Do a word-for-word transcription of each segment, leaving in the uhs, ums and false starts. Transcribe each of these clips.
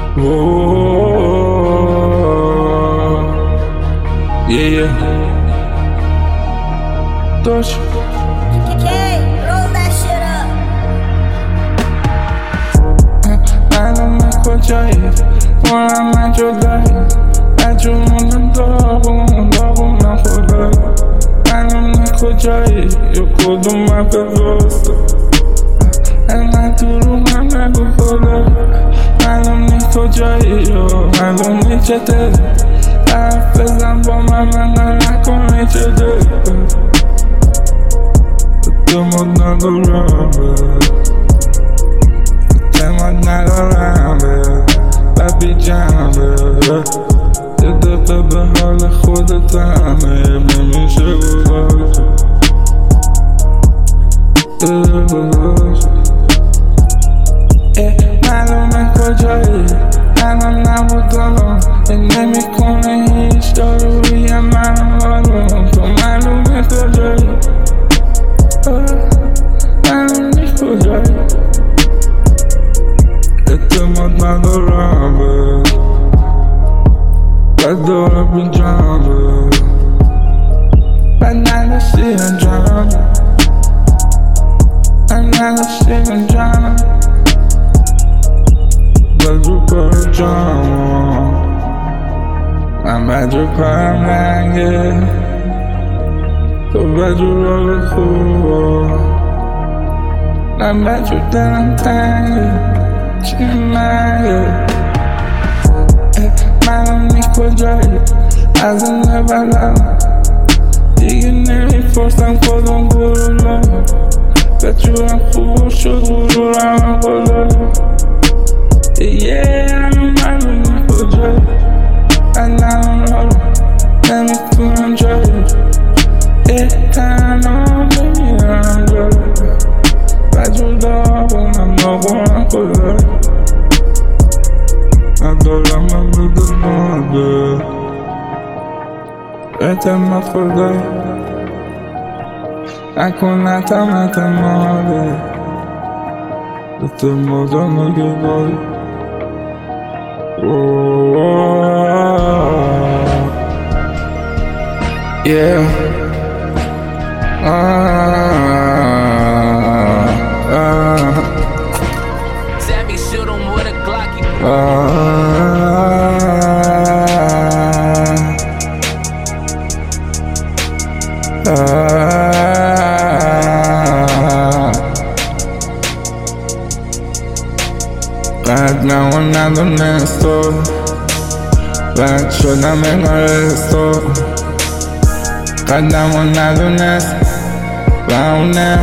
Whoa, yeah, yeah. Touch. Okay, roll that shit up. I don't know what you're here. When I'm at your life, at your one and double, double, not for that. I don't know what you're here. You could do my best. And I do my never for that. I don't need to judge you, I don't need your death. I feel I'm for my man, and I can't reach your death. But you're not around me. You're not around me. Baby, jam me. You're the baby, all I hold the time. Baby, me show I'm not with alone. And let me come in here, story. I'm not alone. So my room is so dirty. I'm not so dirty. It's a mother of rubber. I don't have been drunk. But now I see I'm drunk. And now I see I'm drunk. I'm at your prime line, yeah. So bad you roll it through. I'm at your damn thing, yeah. Chimay, yeah. Man, I'm Nico Jay. As I never love. Digging every first time for them good love. Bet you I'm full, should go around for love. Yeah, I'm not for joy. And I'm not, let me to enjoy it. Yeah, I know, baby, I'm good. But you love, and I'm not going for that. I don't have my little mother. Right, I'm not for that. I couldn't tell my mother. But the most I'm not good. Whoa, yeah. Ah, ah. Sammy shoot him with a Glocky. Ah, ah. Right now I'm not the next door. Right sure that make my rest door. Right now I'm not the next. Round now.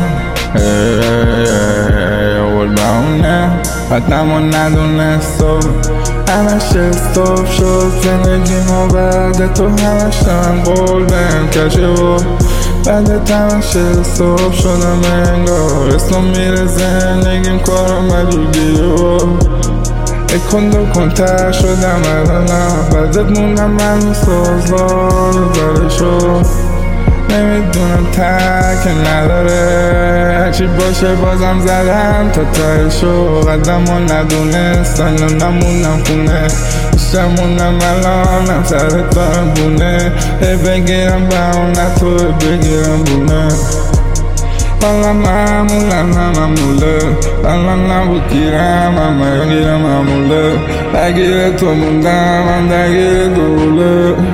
Hey, what round now? Right now I'm not the next door. I'm a shit stop shows in the gym over. They told how I shine gold and catch it all. By the time I shit stop show the mango. It's no me to send, they can call them my jubileo. E quando conta شدم الان بعدت موندم من سازدار داره شو نمیدونم تک نداره هرچی باشه بازم زدم تا تای شو قدم و ندونستن نمونم خونه بیشترمونم الانم سرت دارم بونه هی بگیرم بهونه تو بگیرم بونه Bala mamula mamula, bala nabukira mama gira mamula, agire tomunda mandagire dule,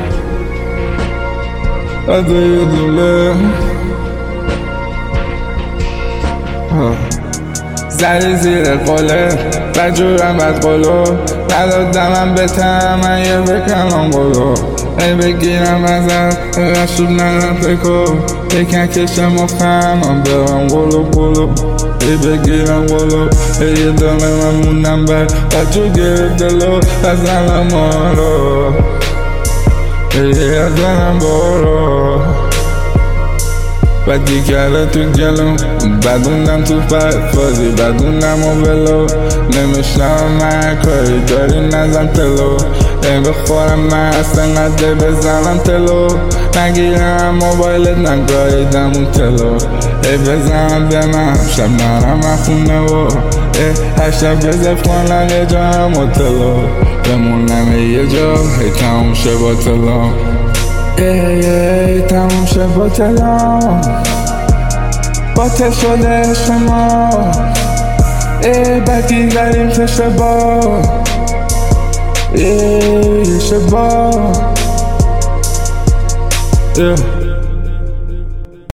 adire dule. زدی زیر قله بجورم بد قلو ندادمم به من یه بکنم قلو ای بگیرم ازت رشود ندم فکر یکن کشم مخمم برم قلو قلو ای بگیرم قلو ای یه دانه من موندم بر بجور گرفت دلو بزنم آرو ای یه دانم برو و دیگره تو جلوم بدوندم تو فازی بدوندم و ولو نمیشنم من کاری داری نزم تلو این بخورم من اصلا نده بزنم تلو نگیرم موبایلت نگاهیدم اون تلو ای بزنم به من شب نرم من خونه و ای هر شب بزف کنم یه جا هم و تلو بمونم یه جا هی تموم شه با تلو ای ای تموم شه با تلو باطل شده شما ای بدی داریم که شبا ای شبا